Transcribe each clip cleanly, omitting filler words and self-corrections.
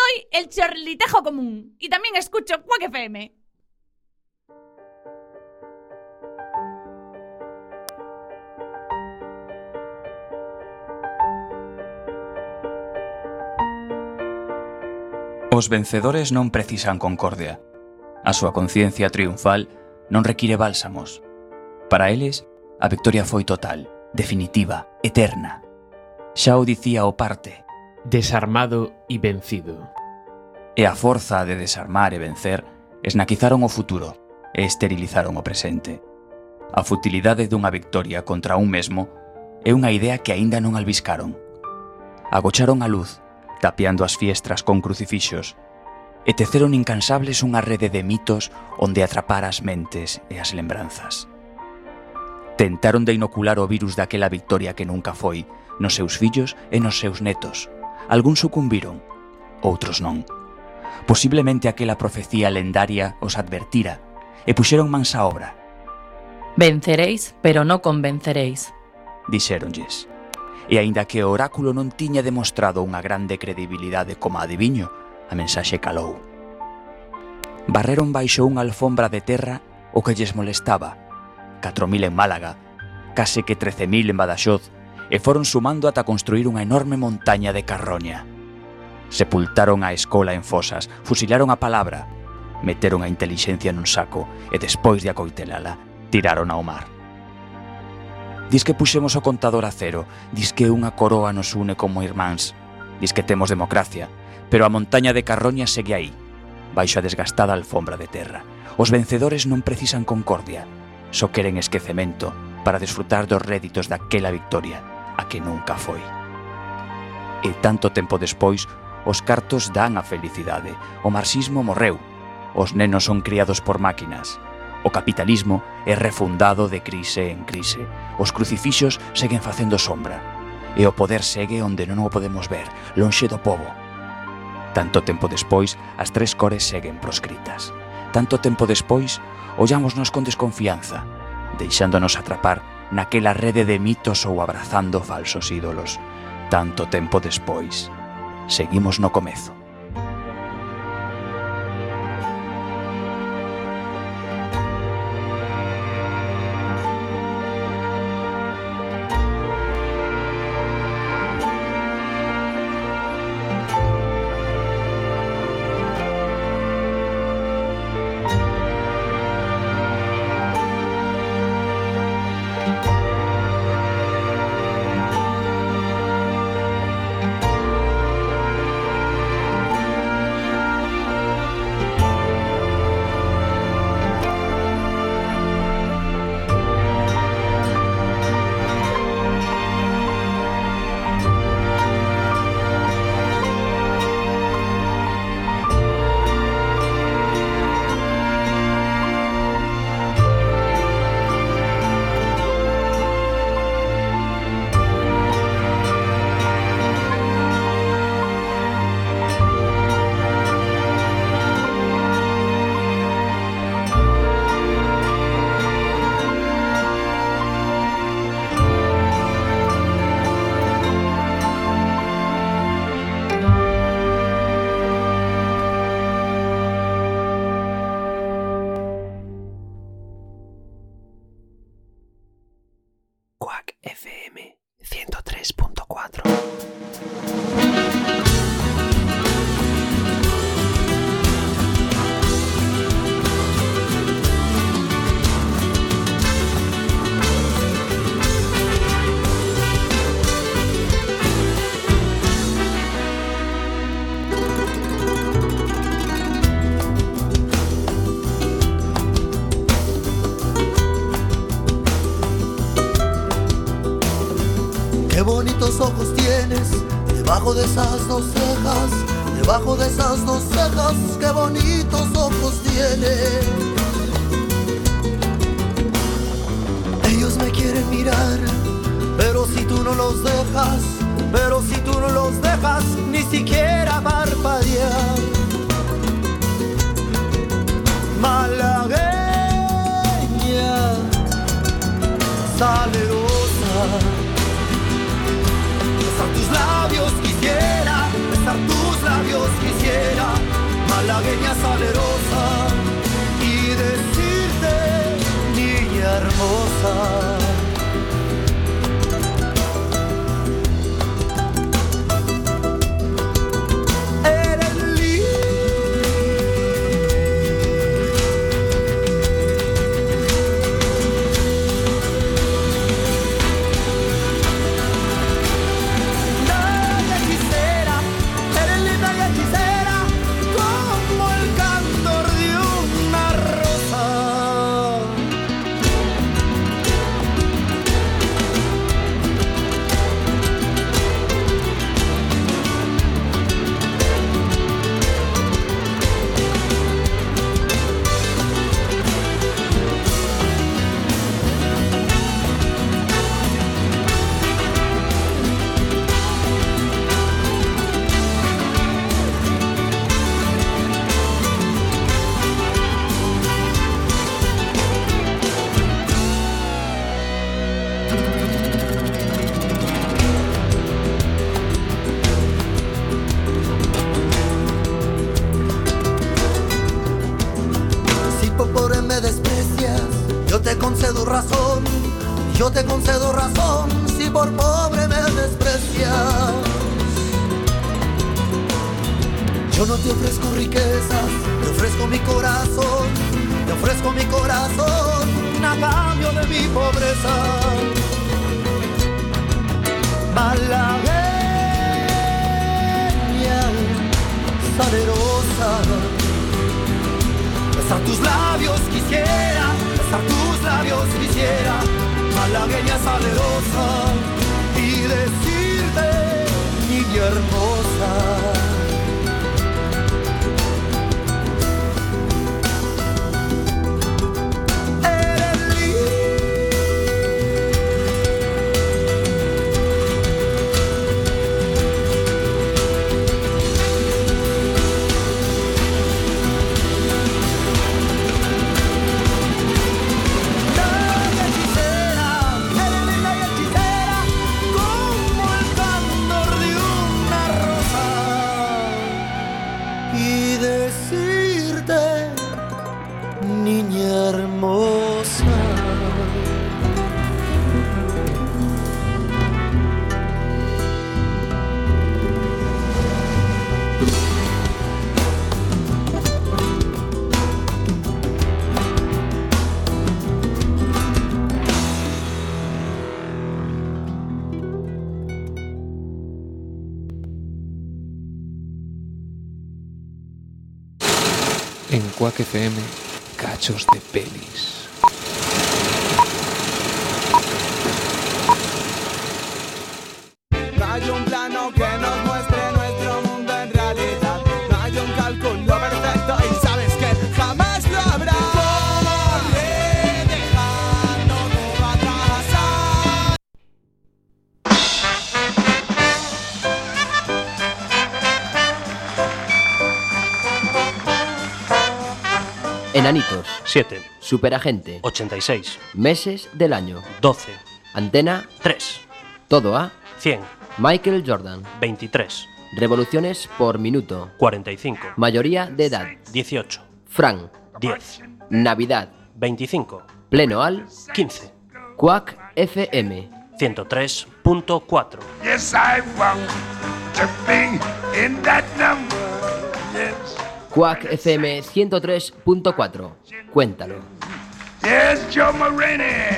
soy el chorlitejo común y también escucho Quack FM. Os vencedores non precisan concordia. A súa conciencia triunfal non require bálsamos. Para eles, a victoria foi total, definitiva, eterna. Xa o dicía o parte. Desarmado e vencido. E a forza de desarmar e vencer esnaquizaron o futuro e esterilizaron o presente. A futilidade dunha victoria contra un mesmo é unha idea que aínda non albiscaron. Agocharon a luz, tapiando as fiestras con crucifixos, e teceron incansables unha rede de mitos onde atrapar as mentes e as lembranzas. Tentaron de inocular o virus daquela victoria que nunca foi nos seus fillos e nos seus netos. Algúns sucumbiron, outros non. Posiblemente aquela profecía lendaria os advertira e puxeron mans á obra. Venceréis, pero non convenceréis, dixéronlles. E aínda que o oráculo non tiña demostrado unha grande credibilidade como adiviño, a mensaxe calou. Barreron baixo unha alfombra de terra o que lles molestaba. 4.000 en Málaga, case que 13.000 en Badaxoz, e foron sumando ata construir unha enorme montaña de carroña. Sepultaron a escola en fosas, fusilaron a palabra, meteron a intelixencia nun saco e despois de acoitelala, tiraron ao mar. Dis que puxemos o contador a cero, dis que unha coroa nos une como irmáns, dis que temos democracia, pero a montaña de carroña segue aí, baixo a desgastada alfombra de terra. Os vencedores non precisan concordia, só queren esquecemento para desfrutar dos réditos daquela victoria, a que nunca foi. E tanto tempo despois, os cartos dan a felicidade, o marxismo morreu, os nenos son criados por máquinas, o capitalismo é refundado de crise en crise, os crucifixos seguen facendo sombra, e o poder segue onde non o podemos ver, lonxe do pobo. Tanto tempo despois, as tres cores seguen proscritas. Tanto tempo despois, ollámonos con desconfianza, deixándonos atrapar naquela rede de mitos ou abrazando falsos ídolos. Tanto tempo despois, seguimos no comezo. Quack FM 103.4. Qué bonitos ojos tienes, debajo de esas dos cejas, debajo de esas dos cejas, qué bonitos ojos tienes. Ellos me quieren mirar, pero si tú no los dejas, pero si tú no los dejas, ni siquiera parpadear. Malagueña, salerosa, besar tus labios quisiera, besar tus labios quisiera. no te concedo razón si por pobre me desprecias. Yo no te ofrezco riquezas, te ofrezco mi corazón, te ofrezco mi corazón a cambio de mi pobreza. Malagueña, salerosa, besar tus labios quisiera, besar tus labios quisiera, malagueña salerosa, y decirte, niña hermosa. En Quack FM, cachos de pelis. No hay un plano que nos muestre nuestro mundo en realidad. No hay un cálculo perfecto y sabes que jamás lo habrá. Corre, dejando todo atrás. Enanitos. 7, Superagente. 86, Meses del año. 12, Antena. 3, Todo a 100, Michael Jordan. 23, Revoluciones por minuto. 45, Mayoría de edad. 18, Fran. 10, Navidad. 25, Pleno al 15, Quack FM. 103.4. Yes, I want to be in that number. Yes. Quack FM 103.4. Cuéntalo. Yes, Joe Morene.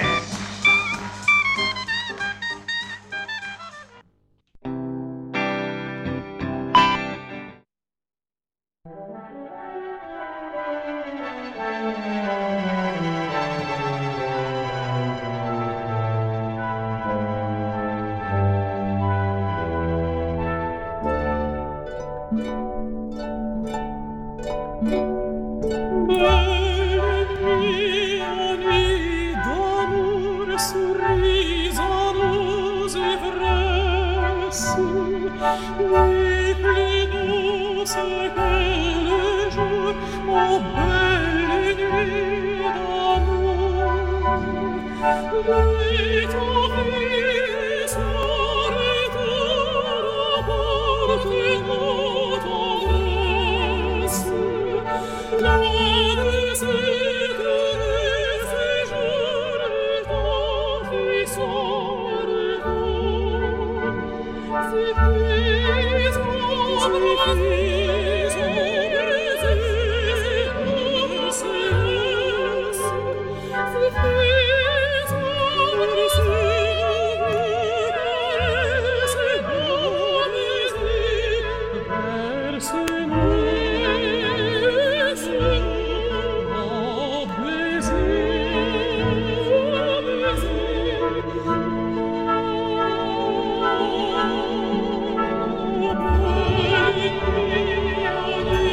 Yeah.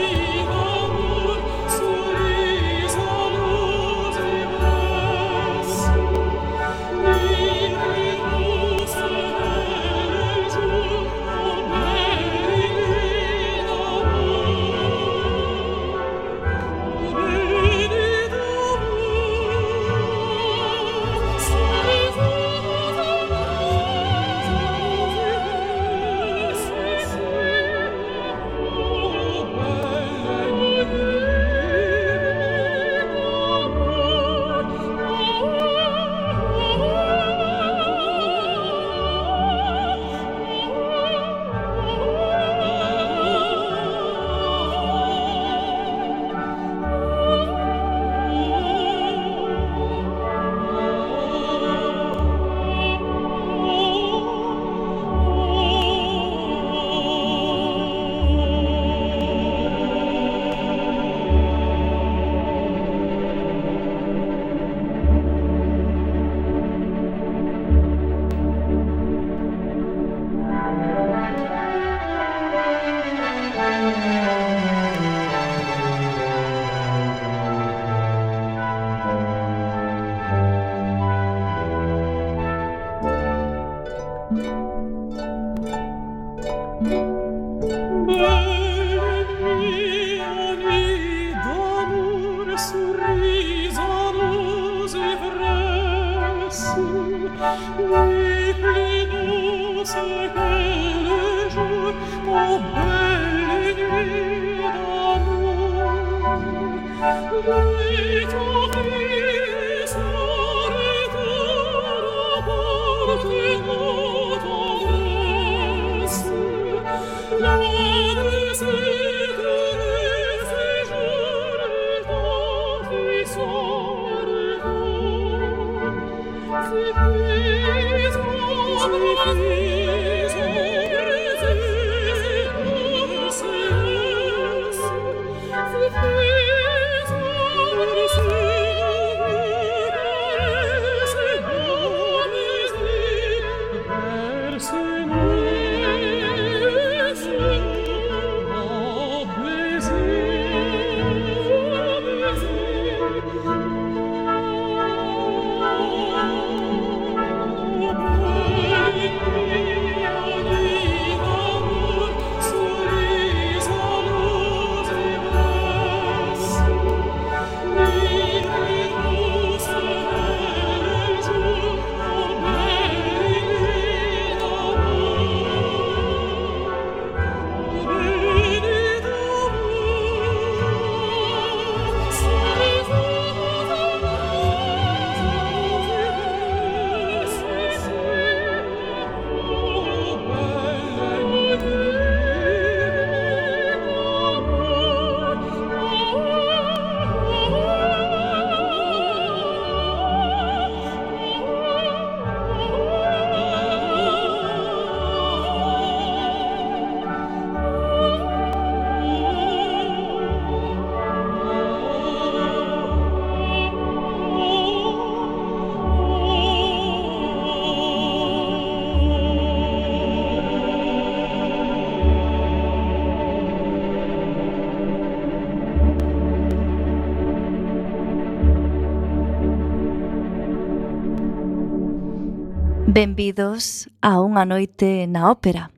Benvidos a unha noite na ópera.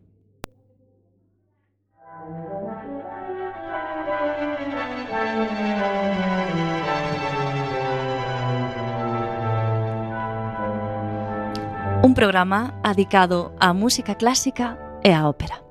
Un programa adicado á música clásica e á ópera.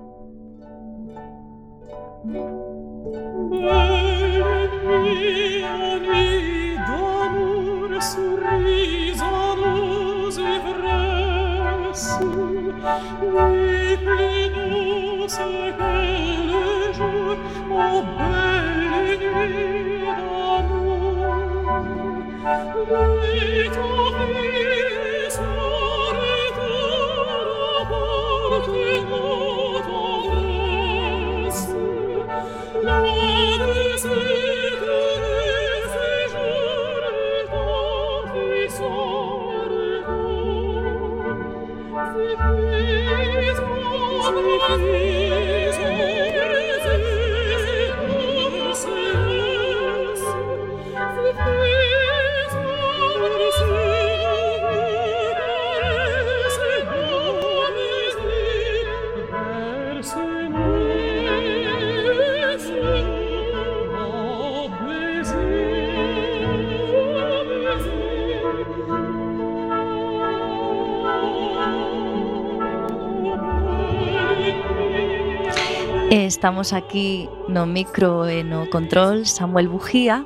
Estamos aquí no micro e no control Samuel Bujía.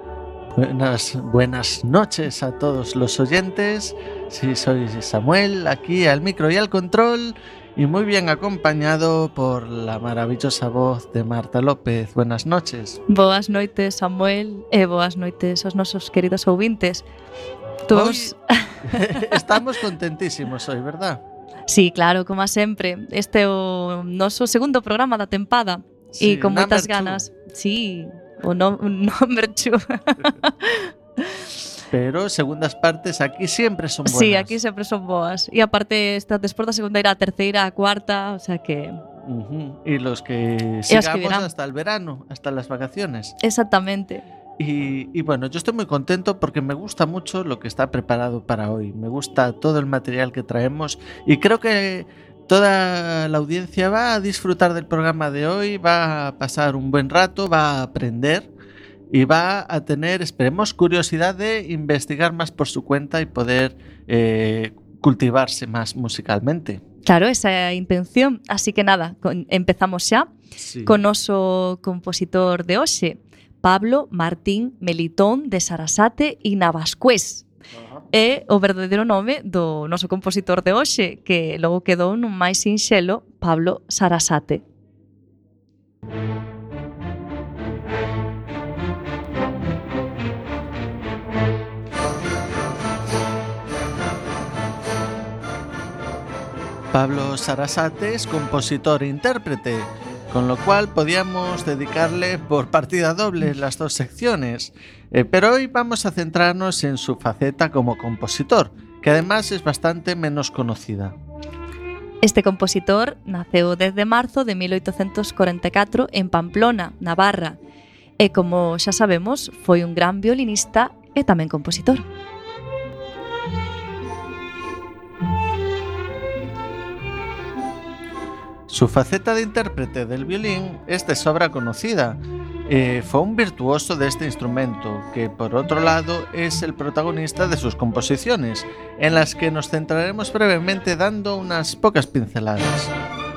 Buenas noches a todos los oyentes. Sí, soy Samuel, aquí al micro y al control, y muy bien acompañado por la maravillosa voz de Marta López. Buenas noches. Boas noites, Samuel, e boas noites aos nosos queridos ouvintes. Todos estamos contentísimos hoy, ¿verdad? Sí, claro, como sempre. Este é o noso segundo programa da tempada, sí, e con moitas ganas. Sí, o number 2. Pero segundas partes aquí sempre son buenas. Sí, aquí sempre son boas. E aparte, despois da segunda irá a terceira, a cuarta, o sea que... Y los que sigamos hasta el verano, hasta las vacaciones. Exactamente. Y bueno, yo estoy muy contento porque me gusta mucho lo que está preparado para hoy. Me gusta todo el material que traemos y creo que toda la audiencia va a disfrutar del programa de hoy, va a pasar un buen rato, va a aprender y va a tener, esperemos, curiosidad de investigar más por su cuenta y poder cultivarse más musicalmente. Claro, esa é a intención. Así que nada, empezamos xa con noso compositor de hoxe, Pablo Martín Melitón de Sarasate e Navascués. É o verdadeiro nome do noso compositor de hoxe, que logo quedou nun máis sinxelo Pablo Sarasate. Pablo Sarasate es compositor e intérprete, con lo cual podíamos dedicarle por partida doble las dos secciones, pero hoy vamos a centrarnos en su faceta como compositor, que además es bastante menos conocida. Este compositor naceu o 10 de marzo de 1844 en Pamplona, Navarra, e como xa sabemos, foi un gran violinista e tamén compositor. Su faceta de intérprete del violín es de sobra conocida. Fue un virtuoso de este instrumento, que por otro lado es el protagonista de sus composiciones, en las que nos centraremos brevemente dando unas pocas pinceladas.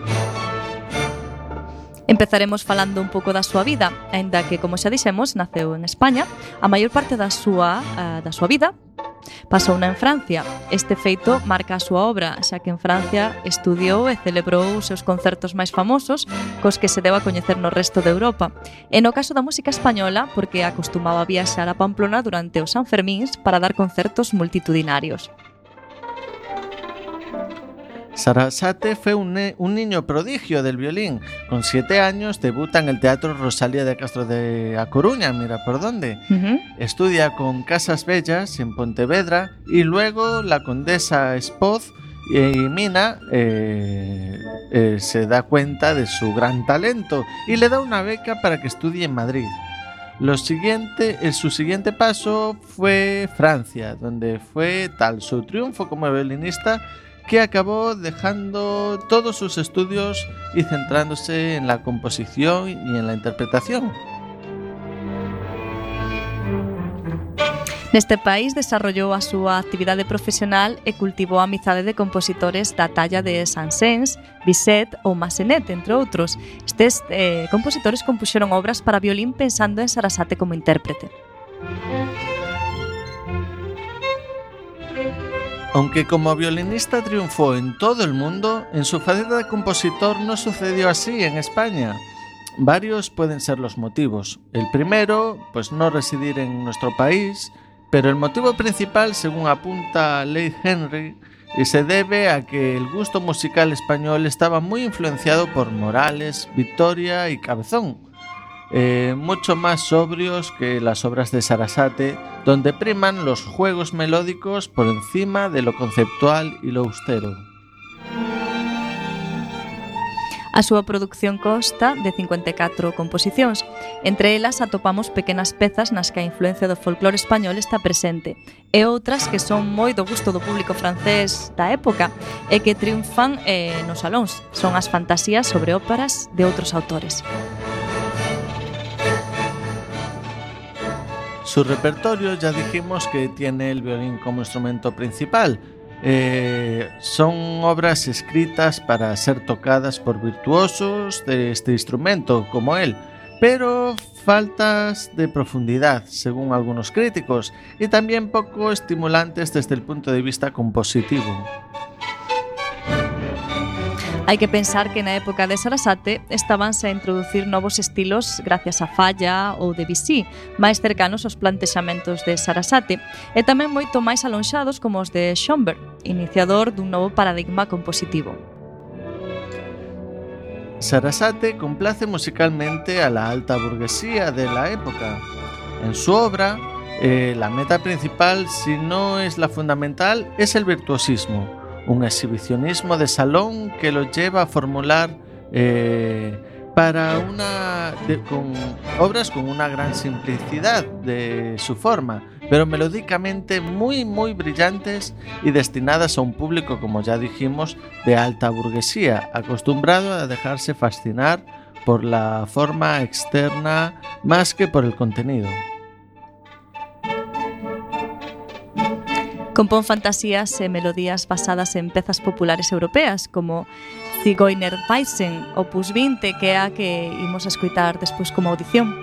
Empezaremos falando un pouco da súa vida, aínda que, como xa dixemos, naceu en España. A maior parte da súa vida pasouna en Francia. Este feito marca a súa obra, xa que en Francia estudiou e celebrou os seus concertos máis famosos, cos que se deu a coñecer no resto de Europa. E no caso da música española, porque acostumaba viaxar a Pamplona durante os Sanfermíns para dar concertos multitudinarios. Sarasate fue un niño prodigio del violín. Con 7 años debuta en el Teatro Rosalía de Castro de A Coruña, mira por dónde. Estudia con Casas Bellas en Pontevedra y luego la condesa Espoz y Mina se da cuenta de su gran talento y le da una beca para que estudie en Madrid. Su siguiente paso fue Francia, donde fue tal su triunfo como violinista que acabó dejando todos sus estudios y centrándose en la composición y en la interpretación. Neste país desarrollou a súa actividade profesional e cultivou a amizade de compositores da talla de Saint-Saëns, Bizet ou Massenet, entre outros. Estes compositores compuxeron obras para violín pensando en Sarasate como intérprete. Aunque como violinista triunfó en todo el mundo, en su faceta de compositor no sucedió así en España. Varios pueden ser los motivos. El primero, pues no residir en nuestro país, pero el motivo principal, según apunta Leigh Henry, se debe a que el gusto musical español estaba muy influenciado por Morales, Victoria y Cabezón, mucho más sobrios que las obras de Sarasate, donde priman los juegos melódicos por encima de lo conceptual y lo austero. A súa produción consta de 54 composicións. Entre elas atopamos pequenas pezas nas que a influencia do folclore español está presente e outras que son moi do gusto do público francés da época e que triunfan nos salóns. Son as fantasías sobre óperas de outros autores. Su repertorio ya dijimos que tiene el violín como instrumento principal. Son obras escritas para ser tocadas por virtuosos de este instrumento como él, pero faltas de profundidad, según algunos críticos, y también poco estimulantes desde el punto de vista compositivo. Hai que pensar que na época de Sarasate estabanse a introducir novos estilos gracias a Falla ou Debussy, máis cercanos aos plantexamentos de Sarasate, e tamén moito máis alonxados como os de Schoenberg, iniciador dun novo paradigma compositivo. Sarasate complace musicalmente a la alta burguesía de la época. En su obra, la meta principal, si no es la fundamental, es el virtuosismo. Un exhibicionismo de salón que lo lleva a formular con obras con una gran simplicidad de su forma, pero melódicamente muy brillantes y destinadas a un público, como ya dijimos, de alta burguesía, acostumbrado a dejarse fascinar por la forma externa más que por el contenido. Compón fantasías e melodías basadas en pezas populares europeas como Zigeunerweisen, opus 20, que é a que imos a escoitar despois como audición.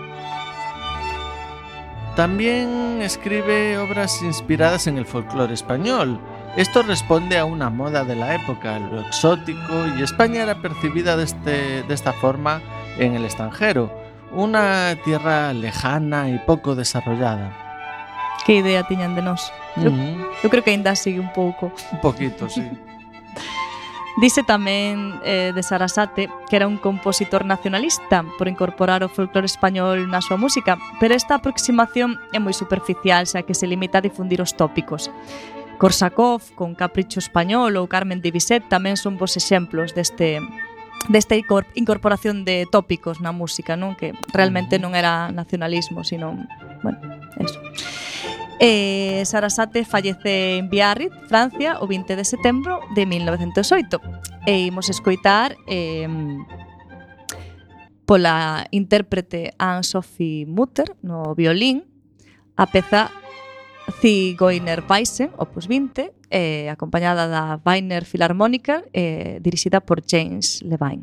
También escribe obras inspiradas en el folclore español. Esto responde a una moda de la época, lo exótico, y España era percibida de esta forma en el extranjero, una tierra lejana y poco desarrollada. Que idea tiñan de nós? Eu creo que ainda sigue un pouco. Un poquito, sí. Dice tamén de Sarasate que era un compositor nacionalista por incorporar o folclore español na súa música, pero esta aproximación é moi superficial, xa que se limita a difundir os tópicos. Korsakov, con Capricho Español, ou Carmen de Bizet tamén son bons exemplos desta incorporación de tópicos na música, non? Que realmente non era nacionalismo, sino, bueno, eso. Sarasate fallece en Biarritz, Francia, o 20 de setembro de 1908. E imos escoitar pola intérprete Anne-Sophie Mutter no violín a peza Zigeunerweisen, opus 20, acompañada da Wiener Philharmoniker, dirixida por James Levine.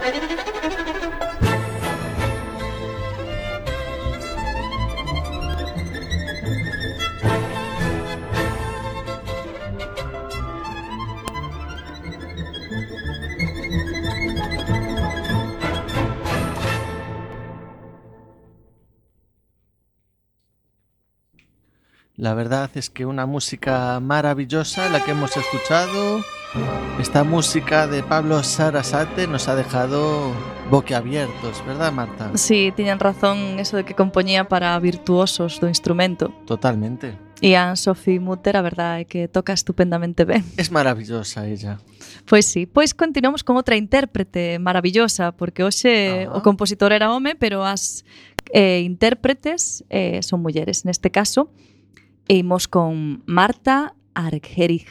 La verdad es que una música maravillosa la que hemos escuchado. Esta música de Pablo Sarasate nos ha dejado boquiabiertos, ¿verdad, Marta? Sí, tiñan razón eso de que compoñía para virtuosos do instrumento. Totalmente. E a Sophie Mutter, a verdade é que toca estupendamente ben. Es maravillosa ella. Pois sí, pois continuamos con outra intérprete maravillosa, porque hoxe o compositor era home, pero as intérpretes son mulleres. Neste caso, imos con Marta Argerich.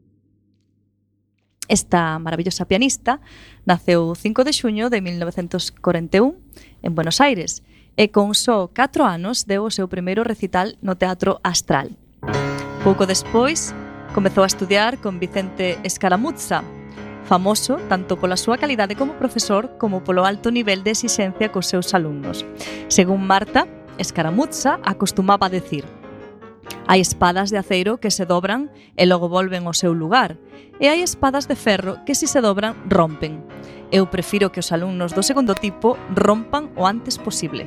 Esta maravillosa pianista naceu o 5 de xuño de 1941 en Buenos Aires e con só 4 anos deu o seu primeiro recital no Teatro Astral. Pouco despois comezou a estudiar con Vicente Escaramuzza, famoso tanto pola súa calidade como profesor como polo alto nivel de exixencia cos seus alumnos. Según Marta, Escaramuzza acostumaba a decir: hai espadas de aceiro que se dobran e logo volven ao seu lugar, e hai espadas de ferro que si se dobran rompen. Eu prefiro que os alumnos do segundo tipo rompan o antes posible.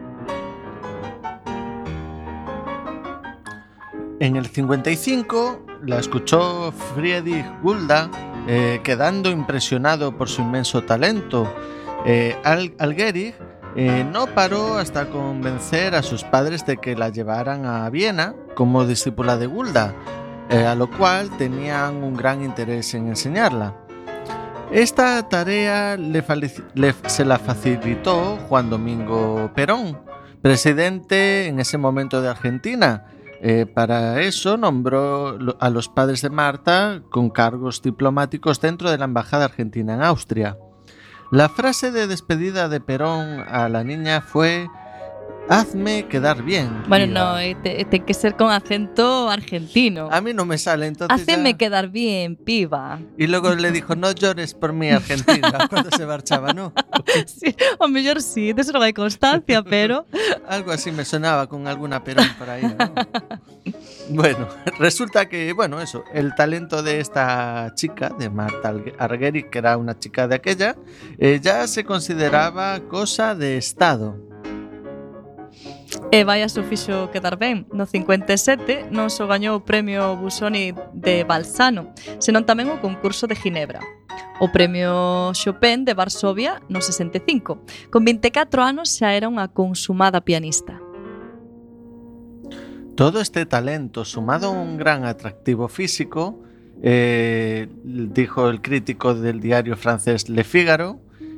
En el 55 la escuchó Friedrich Gulda, quedando impresionado por su inmenso talento. Algerich no paró hasta convencer a sus padres de que la llevaran a Viena como discípula de Gulda, a lo cual tenían un gran interés en enseñarla. Esta tarea se la facilitó Juan Domingo Perón, presidente en ese momento de Argentina. Para eso nombró a los padres de Marta con cargos diplomáticos dentro de la Embajada Argentina en Austria. La frase de despedida de Perón a la niña fue: hazme quedar bien. Bueno, no, ten que ser con acento argentino. A mí no me sale, entonces Haceme quedar bien, piba. Y luego le dijo: no llores por mí, Argentina, cuando se marchaba, ¿no? Sí, o mellor sí, de eso non hai constancia, pero... Algo así me sonaba con alguna Perón por ahí, ¿no? Bueno, resulta que, bueno, eso, el talento de esta chica, de Marta Argerich, que era una chica de aquella, ya se consideraba cosa de Estado. E vai a su fixo quedar ben. No 57 non só gañou o premio Busoni de Balsano, senón tamén o concurso de Ginebra. O premio Chopin de Varsovia no 65. Con 24 anos xa era unha consumada pianista. Todo este talento, sumado a un gran atractivo físico, dijo el crítico del diario francés Le Figaro,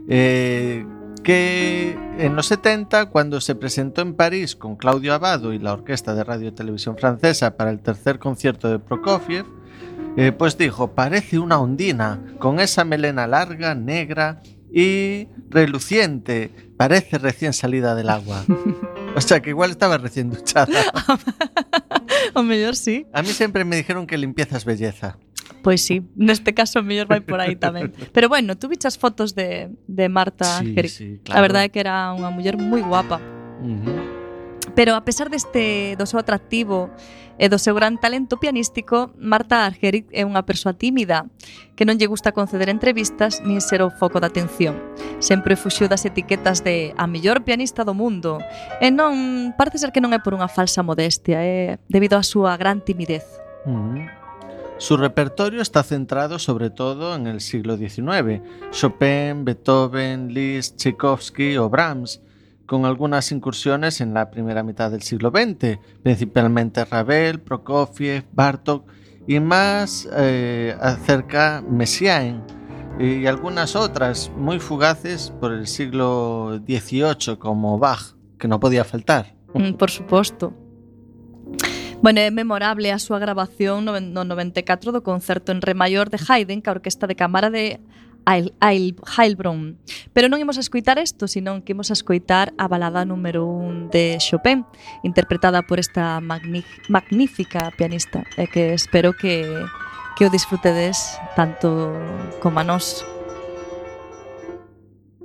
que en los 70, cuando se presentó en París con Claudio Abbado y la Orquesta de Radio y Televisión Francesa para el tercer concierto de Prokofiev, pues dijo: parece una ondina, con esa melena larga, negra y reluciente, parece recién salida del agua. O sea, que igual estaba recién duchada. O mellor sí. A mí siempre me dijeron que limpieza es belleza. Pois sí, neste caso o mellor vai por aí tamén. Pero bueno, tú vichas fotos de Marta Argerich. Sí, claro. A verdade é que era unha muller moi guapa. Pero a pesar do seu atractivo e do seu gran talento pianístico, Marta Argerich é unha persoa tímida que non lle gusta conceder entrevistas nin ser o foco de atención. Sempre fuxiu das etiquetas de a mellor pianista do mundo e non parece ser que non é por unha falsa modestia, é debido á súa gran timidez. Su repertorio está centrado sobre todo en el siglo XIX, Chopin, Beethoven, Liszt, Tchaikovsky o Brahms, con algunas incursiones en la primera mitad del siglo XX, principalmente Ravel, Prokofiev, Bartók y más acerca Messiaen y algunas otras muy fugaces por el siglo XVIII como Bach, que no podía faltar. Por suposto. Bueno, é memorable a súa grabación no 94 do concerto en re maior de Haydn ca Orquesta de Cámara de Heilbronn. Pero non imos a escoitar isto, senón que imos a escoitar a balada número 1 de Chopin, interpretada por esta magnífica pianista, e que espero que o disfrutedes tanto como a nós.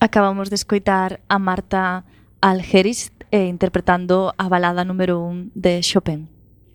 Acabamos de escoitar a Marta Algeris interpretando a balada número 1 de Chopin.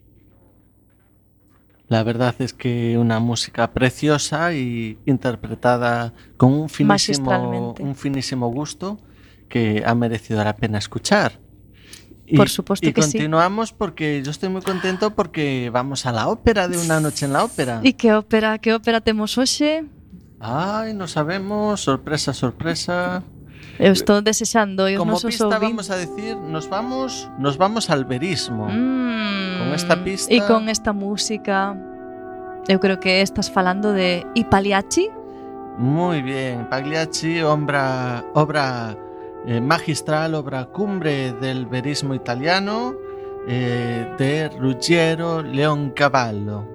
La verdad es que una música preciosa y interpretada con un finísimo gusto que ha merecido la pena escuchar. Por supuesto que sí. Y continuamos porque yo estoy muy contento porque vamos a la ópera de Una noche en la ópera. ¿Y qué ópera temos hoxe? Ay, no sabemos, sorpresa, sorpresa. Eu estou desexando e os como nosos pista ouvintes... vamos a decir, nos vamos al verismo. Con esta pista e con esta música. Eu creo que estás falando de I Pagliacci. Muy bien, Pagliacci, obra magistral, obra cumbre del verismo italiano, de Ruggiero Leoncavallo.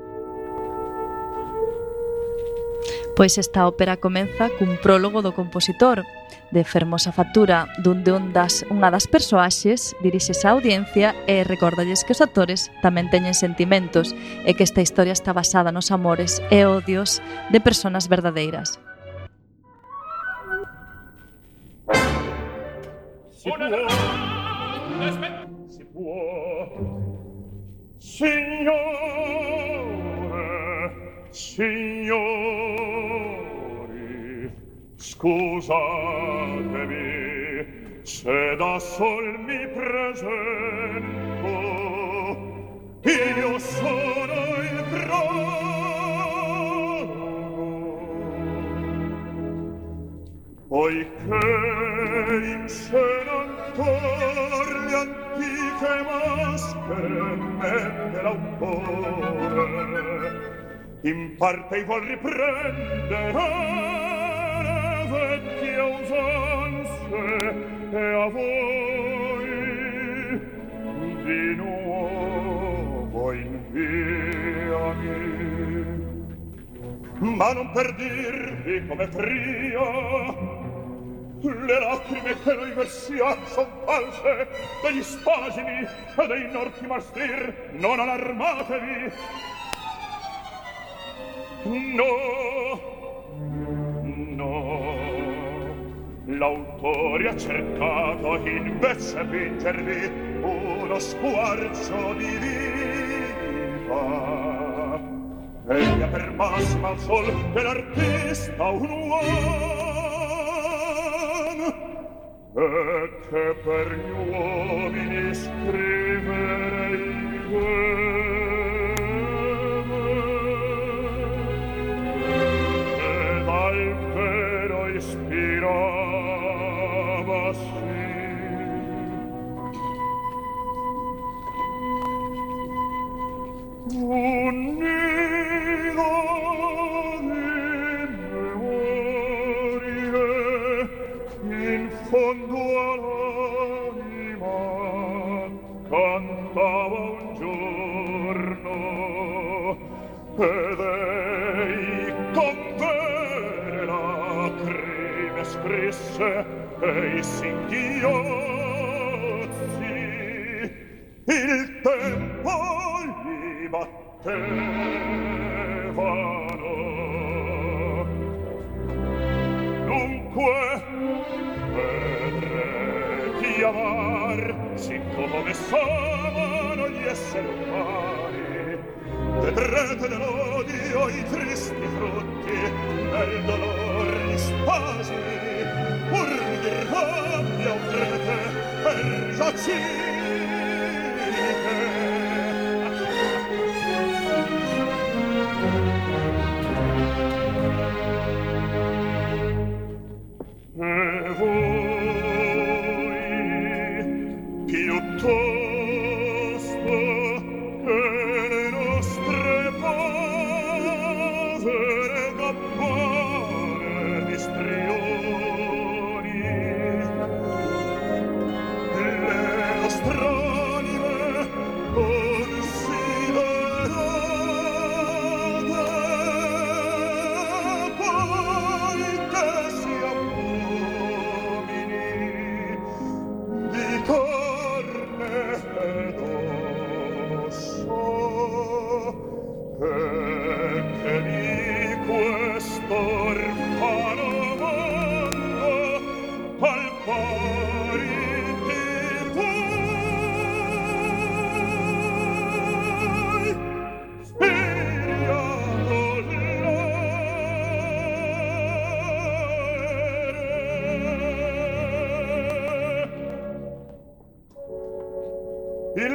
Pois esta ópera comeza cun prólogo do compositor, de fermosa factura, donde unha das persoaxes dirixese á audiencia e recórdalles que os actores tamén teñen sentimentos e que esta historia está basada nos amores e odios de persoas verdadeiras. Si può, signori, scusatemi se da sol mi presento, io sono il prologo, poiché in scena ancor le antiche maschere mette l'autore, in parte i vuol riprendere le vecchie usanze e a voi di nuovo inviami, ma non per dirvi come fria le lacrime che noi versia son false degli spasimi e dei norti mastir, non allarmatevi. No, l'autore ha cercato invece fingervi uno squarcio di viva, egli ha per massima al sol dell'artista un uomo, e che per gli uomini scriverei ispirava sì. Un nido di memorie in fondo all'anima cantava un giorno ed ei con vere lacrime scrisse e i singhiozzi il tempo gli battevano. Dunque vedrete chiamar siccome sono gli esseri umani, vedrete nell'odio i tristi frutti, nel dolore gli spasimi, urli di rabbia udrete e risacite. E voi piuttosto che le nostre povere gabbane di strioni, le nostre anime considerate, poi che si uomini di carne ed osso, e che di questo orfano mondo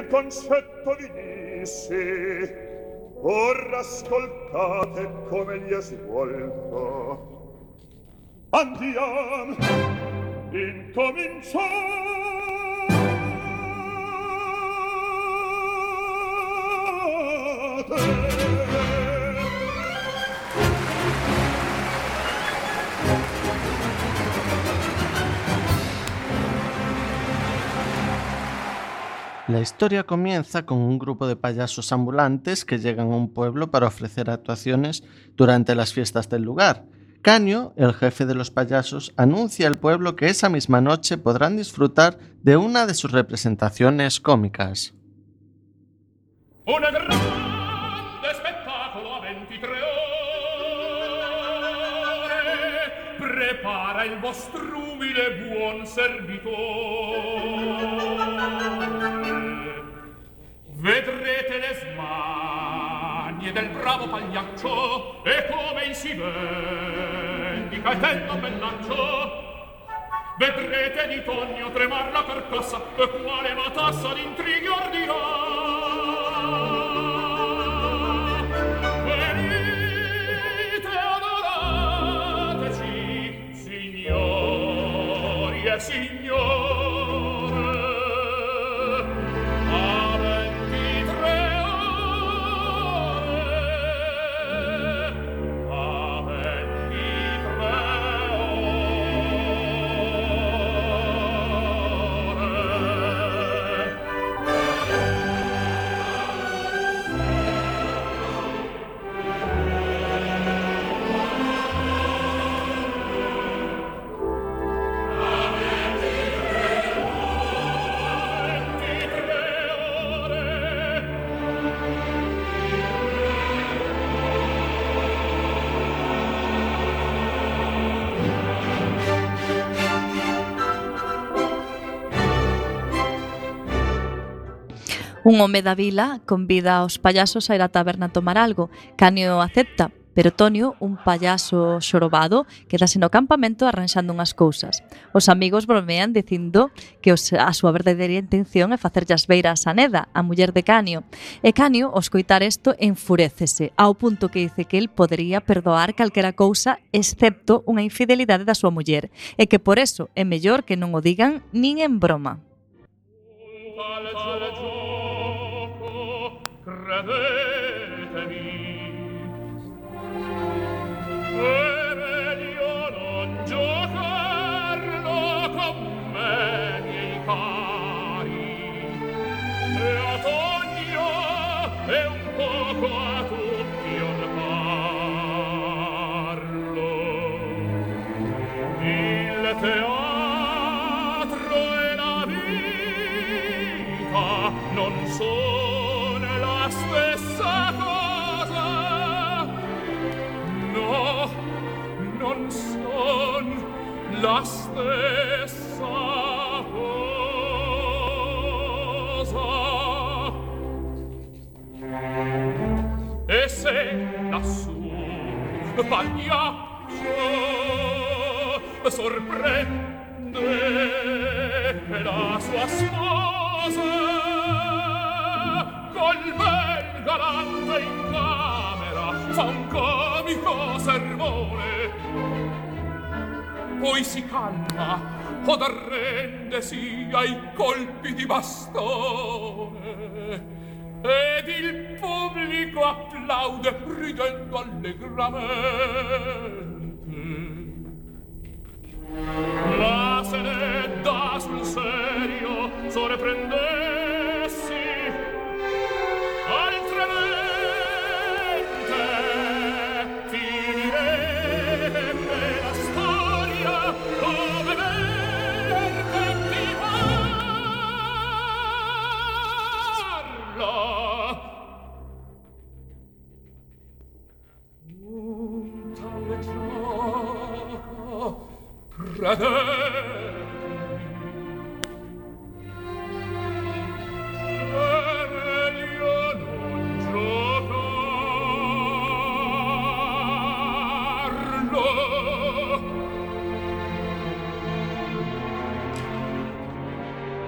il concetto vi dissi, ora ascoltate come gli è svolto. Andiamo, La historia comienza con un grupo de payasos ambulantes que llegan a un pueblo para ofrecer actuaciones durante las fiestas del lugar. Canio, el jefe de los payasos, anuncia al pueblo que esa misma noche podrán disfrutar de una de sus representaciones cómicas. Un grande spettacolo a 23 ore prepara il vostro umile buon servitore. Vedrete le smanie del bravo pagliaccio e come si vendica e tendo bellaccio. Vedrete di Tonio tremar la carcassa e quale matassa d'intrighi ordinò. Venite adorateci, signori e signore. Un home da vila convida aos payasos a ir á taberna a tomar algo. Canio acepta, pero Tonio, un payaso xorobado, quedase no campamento arranxando unhas cousas. Os amigos bromean dicindo que a súa verdadeira intención é facerlle as beiras a Neda, a muller de Canio. E Canio, ao escoitar isto, enfurécese, ao punto que dice que el podería perdoar calquera cousa excepto unha infidelidade da súa muller, e que por eso é mellor que non o digan nin en broma. Credetemi, è meglio non giocarlo con me, miei cari, e a Tonio e un poco a tutti ormarlo. Il teatro e la vita non sono stessa cosa, no, non son la stessa cosa. E se lassù pagliaccio sorprende la sua sposa col bel galante in camera fa un comico sermone, poi si calma od arrendesi ai colpi di bastone ed il pubblico applaude ridendo allegramente. La se ne dà sul serio sorprendessi altrimenti finirebbe la storia come verde ti parla. Un tale gioco credetemi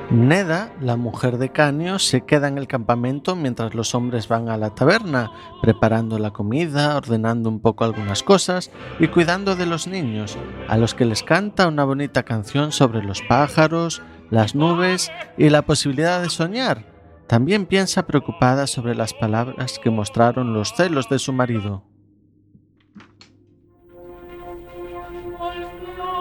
Neda, la mujer de Canio, se queda en el campamento mientras los hombres van a la taberna, preparando la comida, ordenando un poco algunas cosas y cuidando de los niños, a los que les canta una bonita canción sobre los pájaros, las nubes y la posibilidad de soñar. También piensa preocupada sobre las palabras que mostraron los celos de su marido.